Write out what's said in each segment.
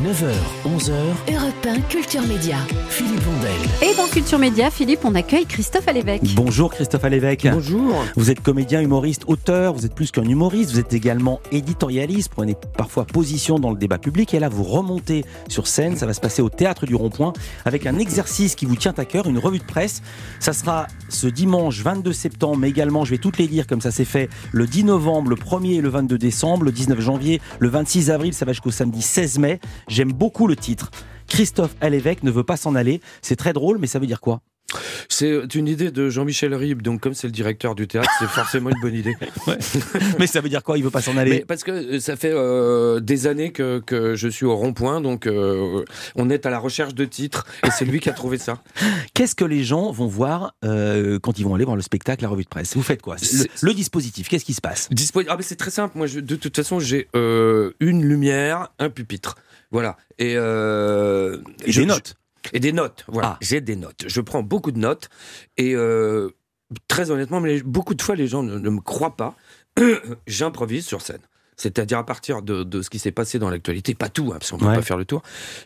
9h, 11h, Europe 1 Culture Média. Philippe Blondel. Et dans Culture Média, Philippe, on accueille Christophe Alévèque. Bonjour Christophe Alévèque. Bonjour. Vous êtes comédien, humoriste, auteur, vous êtes plus qu'un humoriste, vous êtes également éditorialiste, prenez parfois position dans le débat public et là vous remontez sur scène, ça va se passer au Théâtre du Rond-Point avec un exercice qui vous tient à cœur, une revue de presse. Ça sera ce dimanche 22 septembre, mais également, je vais toutes les dire comme ça c'est fait, le 10 novembre, le 1er et le 22 décembre, le 19 janvier, le 26 avril, ça va jusqu'au samedi 16 mai. J'aime beaucoup le titre. Christophe Alévèque ne veut pas s'en aller. C'est très drôle, mais ça veut dire quoi ? C'est une idée de Jean-Michel Ribes, donc comme c'est le directeur du théâtre, c'est forcément une bonne idée. Ouais. Mais ça veut dire quoi ? Il veut pas s'en aller ? Mais parce que ça fait des années que je suis au Rond-Point, donc on est à la recherche de titres, et c'est lui qui a trouvé ça. Qu'est-ce que les gens vont voir quand ils vont aller voir le spectacle, la revue de presse ? Vous faites quoi ? Le dispositif, qu'est-ce qui se passe ? Mais c'est très simple. Moi, de toute façon, j'ai une lumière, un pupitre. Voilà. Et des notes. Et des notes, voilà. J'ai des notes. Je prends beaucoup de notes et très honnêtement, beaucoup de fois les gens ne me croient pas. J'improvise sur scène. C'est-à-dire à partir de ce qui s'est passé dans l'actualité, pas tout, parce qu'on peut pas faire le tour.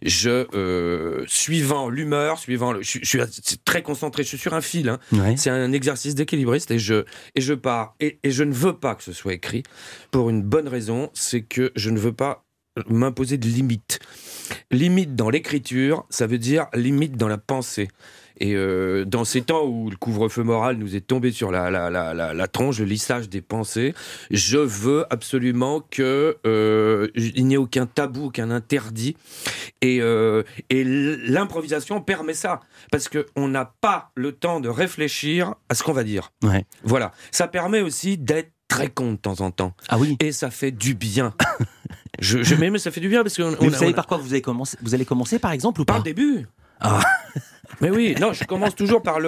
Suivant l'humeur, je suis très concentré, je suis sur un fil. Hein. Ouais. C'est un exercice d'équilibriste et je pars. Et je ne veux pas que ce soit écrit pour une bonne raison, c'est que je ne veux pas m'imposer de limites. Limite dans l'écriture, ça veut dire limite dans la pensée. Et dans ces temps où le couvre-feu moral nous est tombé sur la tronche, le lissage des pensées, je veux absolument que il n'y ait aucun tabou, aucun interdit. Et l'improvisation permet ça, parce qu'on n'a pas le temps de réfléchir à ce qu'on va dire. Ouais. Voilà. Ça permet aussi d'être très con de temps en temps. Ah oui. Et ça fait du bien. Mais ça fait du bien parce que... Vous savez par quoi vous allez commencer par exemple ou pas ? Par le début. Ah. Mais oui, non, je commence toujours par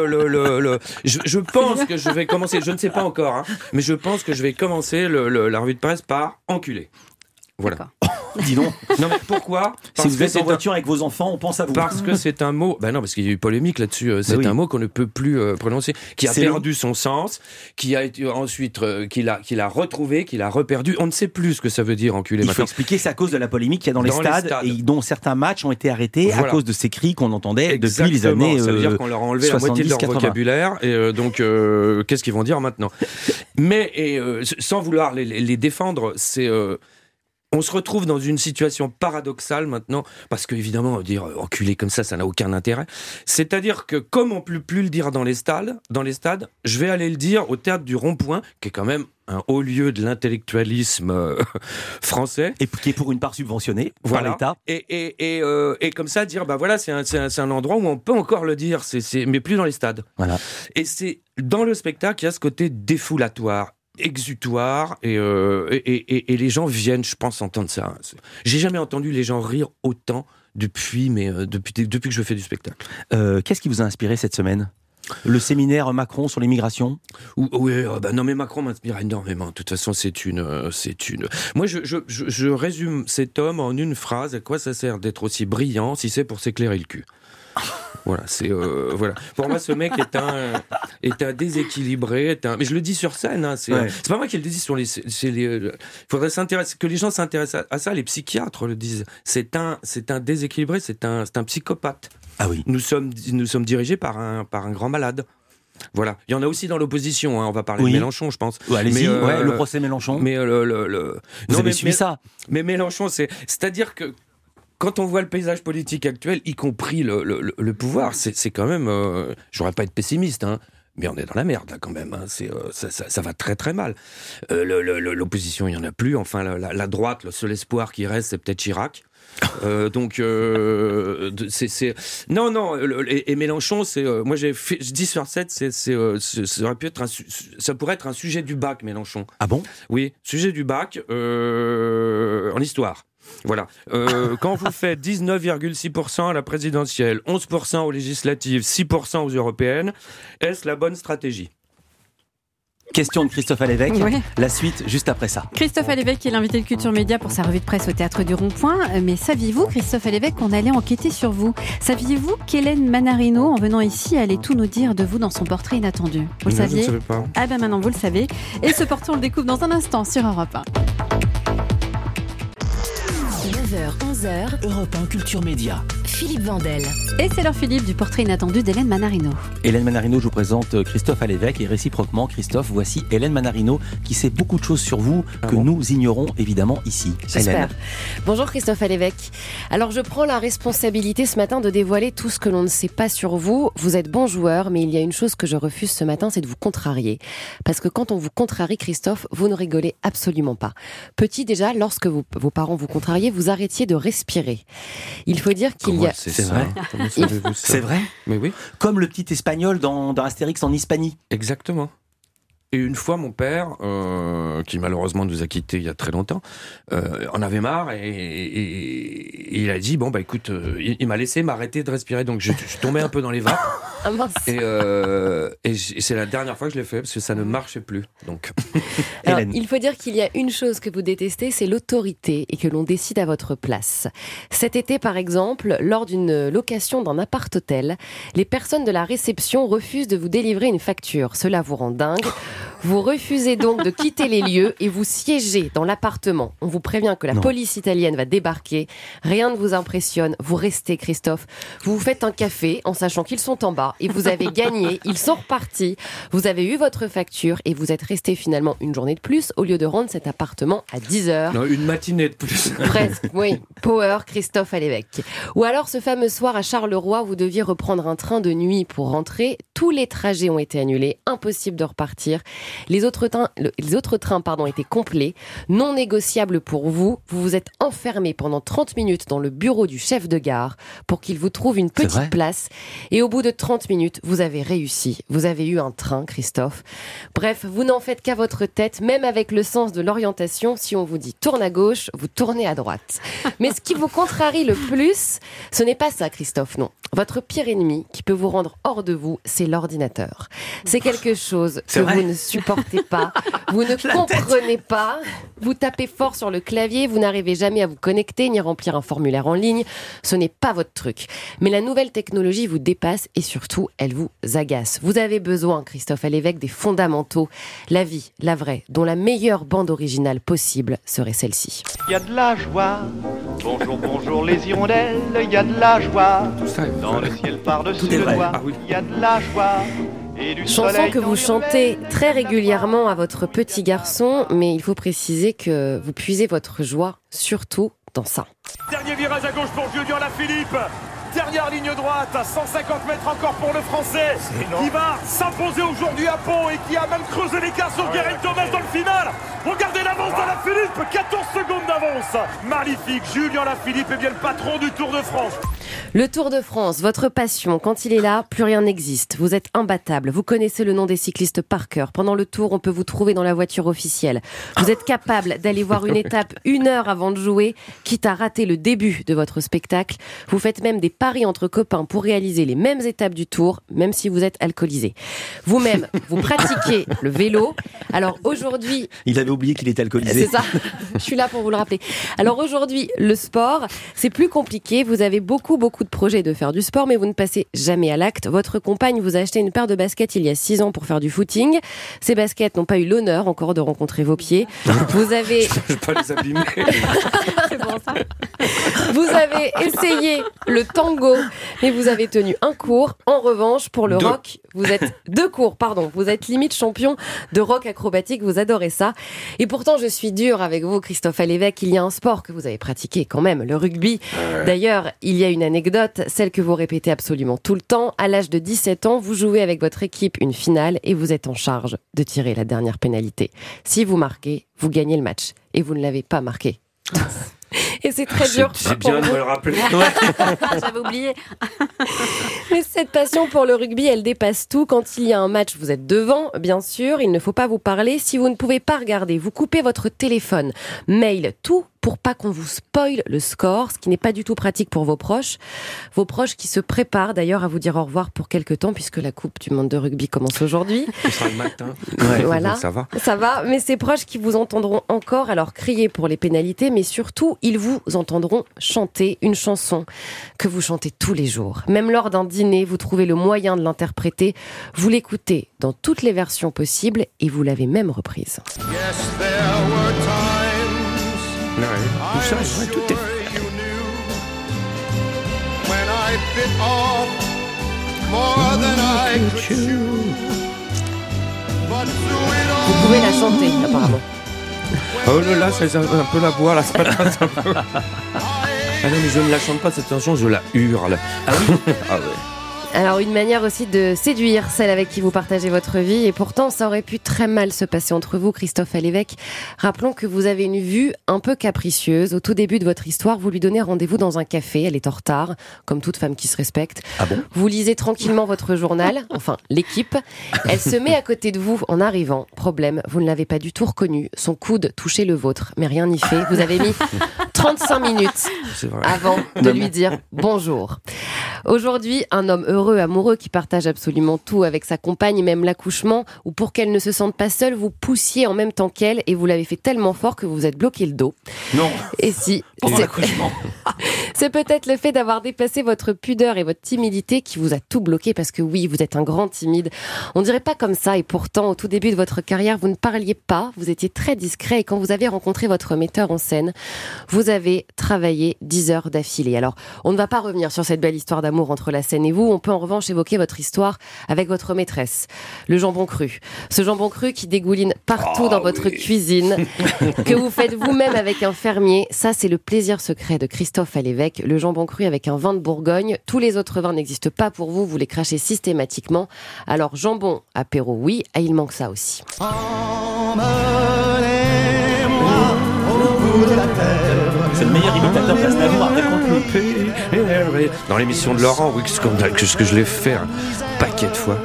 je pense que je vais commencer, je ne sais pas encore, hein, mais je pense que je vais commencer la revue de presse par enculé. Voilà. D'accord. Dis donc. Non mais pourquoi ? Si vous êtes en voiture avec vos enfants, on pense à vous. Parce que c'est un mot... Ben non, parce qu'il y a eu polémique là-dessus. C'est un mot qu'on ne peut plus prononcer, qui a perdu son sens, qui a été ensuite... qu'il a retrouvé, qu'il a reperdu. On ne sait plus ce que ça veut dire, enculé. Il faut expliquer, c'est à cause de la polémique qu'il y a dans les stades. Et dont certains matchs ont été arrêtés à cause de ces cris qu'on entendait depuis les années 70-80. Ça veut dire qu'on leur a enlevé la moitié de leur vocabulaire. Et donc, qu'est-ce qu'ils vont dire maintenant ? Mais sans vouloir les défendre, c'est... on se retrouve dans une situation paradoxale maintenant, parce qu'évidemment, dire enculé comme ça n'a aucun intérêt. C'est-à-dire que, comme on ne peut plus le dire dans les stades, je vais aller le dire au Théâtre du Rond-Point, qui est quand même un haut lieu de l'intellectualisme français. Et qui est pour une part subventionné par l'État. Et comme ça, dire, bah voilà, c'est un endroit où on peut encore le dire, mais plus dans les stades. Voilà. Et c'est dans le spectacle, il y a ce côté défoulatoire, exutoire, et les gens viennent, je pense, entendre ça. J'ai jamais entendu les gens rire autant depuis que je fais du spectacle. Qu'est-ce qui vous a inspiré cette semaine ? Le séminaire Macron sur l'immigration ? Oui, non, mais Macron m'inspire énormément. De toute façon, c'est une. Moi, je résume cet homme en une phrase. À quoi ça sert d'être aussi brillant si c'est pour s'éclairer le cul ? Voilà, voilà. Pour moi, ce mec est un déséquilibré, mais je le dis sur scène. Hein, c'est pas moi qui le dis sur les. Faudrait s'intéresser, que les gens s'intéressent à ça. Les psychiatres le disent. C'est un déséquilibré, c'est un psychopathe. Ah oui. Nous sommes dirigés par un grand malade. Voilà. Il y en a aussi dans l'opposition. Hein. On va parler de Mélenchon, je pense. Ouais, allez-y. Le procès Mélenchon. Mais Vous avez suivi ça ? Mais Mélenchon, c'est-à-dire que. Quand on voit le paysage politique actuel, y compris le pouvoir, c'est quand même... j'aurais pas être pessimiste, hein, mais on est dans la merde, là, quand même. Hein, ça va très, très mal. L'opposition, il n'y en a plus. Enfin, la droite, le seul espoir qui reste, c'est peut-être Chirac. Donc, Non, et Mélenchon, c'est... moi, je dis sur 7, ça pourrait être un sujet du bac, Mélenchon. Ah bon ? Oui, sujet du bac en histoire. Voilà. Quand vous faites 19,6% à la présidentielle, 11% aux législatives, 6% aux européennes, est-ce la bonne stratégie ? Question de Christophe Alévèque. Oui. La suite, juste après ça. Christophe Alévèque est l'invité de Culture Média pour sa revue de presse au Théâtre du Rond-Point. Mais saviez-vous, Christophe Alévèque, qu'on allait enquêter sur vous ? Saviez-vous qu'Hélène Manarino, en venant ici, allait tout nous dire de vous dans son portrait inattendu ? Vous le saviez ? Je ne savais pas. Ah ben maintenant, vous le savez. Et ce portrait, on le découvre dans un instant sur Europe 1. 9h, 11h, Europe 1 Culture Média. Philippe Vandel. Et c'est l'heure, Philippe, du portrait inattendu d'Hélène Manarino. Hélène Manarino, je vous présente Christophe Alévèque et réciproquement, Christophe, voici Hélène Manarino qui sait beaucoup de choses sur vous que nous ignorons évidemment ici. J'espère. Hélène. Bonjour Christophe Alévèque. Alors je prends la responsabilité ce matin de dévoiler tout ce que l'on ne sait pas sur vous. Vous êtes bon joueur, mais il y a une chose que je refuse ce matin, c'est de vous contrarier. Parce que quand on vous contrarie, Christophe, vous ne rigolez absolument pas. Petit déjà, lorsque vos parents vous contrariaient, vous arrêtiez de respirer. Il faut dire qu'il y a... C'est vrai. Comment savez-vous ça ? C'est vrai. Mais oui. Comme le petit espagnol dans Astérix en Hispanie. Exactement. Et une fois, mon père, qui malheureusement nous a quittés il y a très longtemps, en avait marre et il a dit, bon bah écoute, il m'a laissé m'arrêter de respirer, donc je suis tombé un peu dans les vapes. Ah mince. Et c'est la dernière fois que je l'ai fait, parce que ça ne marchait plus. Donc. Alors, il faut dire qu'il y a une chose que vous détestez, c'est l'autorité et que l'on décide à votre place. Cet été, par exemple, lors d'une location d'un appart-hôtel, les personnes de la réception refusent de vous délivrer une facture. Cela vous rend dingue. Vous refusez donc de quitter les lieux et vous siégez dans l'appartement. On vous prévient que la police italienne va débarquer. Rien ne vous impressionne. Vous restez, Christophe. Vous vous faites un café en sachant qu'ils sont en bas et vous avez gagné. Ils sont repartis. Vous avez eu votre facture et vous êtes resté finalement une journée de plus au lieu de rendre cet appartement à 10h. Non, une matinée de plus. Presque, oui. Power, Christophe Alévèque. Ou alors ce fameux soir à Charleroi, vous deviez reprendre un train de nuit pour rentrer. Tous les trajets ont été annulés. Impossible de repartir. Les autres trains étaient complets, non négociables pour vous. Vous vous êtes enfermé pendant 30 minutes dans le bureau du chef de gare pour qu'il vous trouve une petite place. Et au bout de 30 minutes, vous avez réussi. Vous avez eu un train, Christophe. Bref, vous n'en faites qu'à votre tête, même avec le sens de l'orientation. Si on vous dit tourne à gauche, vous tournez à droite. Mais ce qui vous contrarie le plus, ce n'est pas ça, Christophe, non. Votre pire ennemi, qui peut vous rendre hors de vous, c'est l'ordinateur. C'est quelque chose que vous ne supportez pas, vous ne comprenez pas, vous tapez fort sur le clavier, vous n'arrivez jamais à vous connecter ni remplir un formulaire en ligne, ce n'est pas votre truc. Mais la nouvelle technologie vous dépasse et surtout, elle vous agace. Vous avez besoin, Christophe Alévèque, des fondamentaux, la vie, la vraie, dont la meilleure bande originale possible serait celle-ci. Il y a de la joie, bonjour, bonjour les hirondelles, il y a de la joie, Tout ça est dans vrai. le ciel par-dessus Tout est le vrai. toit, Ah oui. il y a de la joie. Et du Chanson soleil que dans vous les chantez oreilles. très régulièrement à votre petit garçon, mais il faut préciser que vous puisez votre joie surtout dans ça. Dernier virage à gauche pour Julien Lafilippe. Dernière ligne droite à 150 mètres encore pour le Français qui va s'imposer aujourd'hui à Pau et qui a même creusé l'écart sur Geraint Thomas dans le final. Regardez l'avance de Lafilippe, 14 secondes d'avance. Magnifique, Julien Lafilippe est bien le patron du Tour de France. Le Tour de France, votre passion, quand il est là, plus rien n'existe. Vous êtes imbattable, vous connaissez le nom des cyclistes par cœur. Pendant le Tour, on peut vous trouver dans la voiture officielle. Vous êtes capable d'aller voir une étape 1 heure avant de jouer, quitte à rater le début de votre spectacle. Vous faites même des paris entre copains pour réaliser les mêmes étapes du Tour, même si vous êtes alcoolisé. Vous-même, vous pratiquez le vélo. Alors aujourd'hui... Il avait oublié qu'il était alcoolisé. C'est ça, je suis là pour vous le rappeler. Alors aujourd'hui, le sport, c'est plus compliqué. Vous avez beaucoup de projets de faire du sport, mais vous ne passez jamais à l'acte. Votre compagne vous a acheté une paire de baskets il y a 6 ans pour faire du footing. Ces baskets n'ont pas eu l'honneur encore de rencontrer vos pieds. Vous avez... Je vais pas les abîmer. C'est bon ça. Vous avez essayé le tango, mais vous avez tenu un cours. En revanche, pour le rock, vous êtes 2 cours, pardon. Vous êtes limite champion de rock acrobatique. Vous adorez ça. Et pourtant, je suis dure avec vous, Christophe Alévèque. Il y a un sport que vous avez pratiqué quand même, le rugby. D'ailleurs, il y a une anecdote, celle que vous répétez absolument tout le temps. À l'âge de 17 ans, vous jouez avec votre équipe une finale et vous êtes en charge de tirer la dernière pénalité. Si vous marquez, vous gagnez le match. Et vous ne l'avez pas marqué. Et c'est très dur. C'est bien de me le rappeler. J'avais oublié. Mais cette passion pour le rugby, elle dépasse tout. Quand il y a un match, vous êtes devant, bien sûr. Il ne faut pas vous parler. Si vous ne pouvez pas regarder, vous coupez votre téléphone, mail, tout pour pas qu'on vous spoile le score, ce qui n'est pas du tout pratique pour vos proches. Vos proches qui se préparent d'ailleurs à vous dire au revoir pour quelque temps, puisque la Coupe du Monde de rugby commence aujourd'hui. Ce sera le matin. Voilà. Ça va. Ça va, mais ces proches qui vous entendront encore alors crier pour les pénalités, mais surtout, ils vous entendront chanter une chanson que vous chantez tous les jours. Même lors d'un dîner, vous trouvez le moyen de l'interpréter. Vous l'écoutez dans toutes les versions possibles et vous l'avez même reprise. Ouais, tout ça, ouais, tout est I bit off more than I could chew. But through it all, Vous pouvez la chanter, apparemment. Oh là là, c'est un peu la voix là, ce matin. Ah non, mais je ne la chante pas cette chanson, je la hurle. Ah oui. Ah ouais. Alors une manière aussi de séduire celle avec qui vous partagez votre vie, et pourtant ça aurait pu très mal se passer entre vous, Christophe Alévèque. Rappelons que vous avez une vue un peu capricieuse. Au tout début de votre histoire, vous lui donnez rendez-vous dans un café, elle est en retard, comme toute femme qui se respecte. Ah bon ? Vous lisez tranquillement votre journal, enfin l'équipe. Elle se met à côté de vous en arrivant. Problème, vous ne l'avez pas du tout reconnue. Son coude touchait le vôtre, mais rien n'y fait. Vous avez mis 35 minutes avant de lui dire bonjour. Aujourd'hui, un homme heureux, amoureux, qui partage absolument tout avec sa compagne, même l'accouchement, ou pour qu'elle ne se sente pas seule, vous poussiez en même temps qu'elle et vous l'avez fait tellement fort que vous vous êtes bloqué le dos. Non. Et si, Pendant l'accouchement. c'est peut-être le fait d'avoir dépassé votre pudeur et votre timidité qui vous a tout bloqué, parce que oui, vous êtes un grand timide. On dirait pas comme ça, et pourtant, au tout début de votre carrière, vous ne parliez pas, vous étiez très discret, et quand vous avez rencontré votre metteur en scène, vous avez travaillé 10 heures d'affilée. Alors, on ne va pas revenir sur cette belle histoire d'amour entre la scène et vous, on peut en revanche évoquer votre histoire avec votre maîtresse, le jambon cru. Ce jambon cru qui dégouline partout dans votre cuisine, que vous faites vous-même avec un fermier. Ça, c'est le plaisir secret de Christophe Alévèque, le jambon cru avec un vin de Bourgogne. Tous les autres vins n'existent pas pour vous, vous les crachez systématiquement. Alors, jambon, apéro, oui, et il manque ça aussi. C'est le meilleur imitateur d'Aznavour après Contenu. Dans l'émission de Laurent, oui, ce que je l'ai fait un paquet de fois.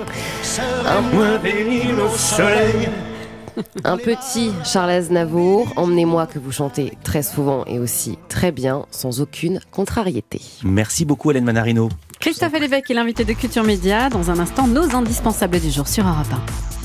Un petit Charles Aznavour, Emmenez-moi, que vous chantez très souvent et aussi très bien, sans aucune contrariété. Merci beaucoup Hélène Manarino. Christophe Alévèque est l'invité de Culture Média. Dans un instant, nos indispensables du jour sur Europe 1.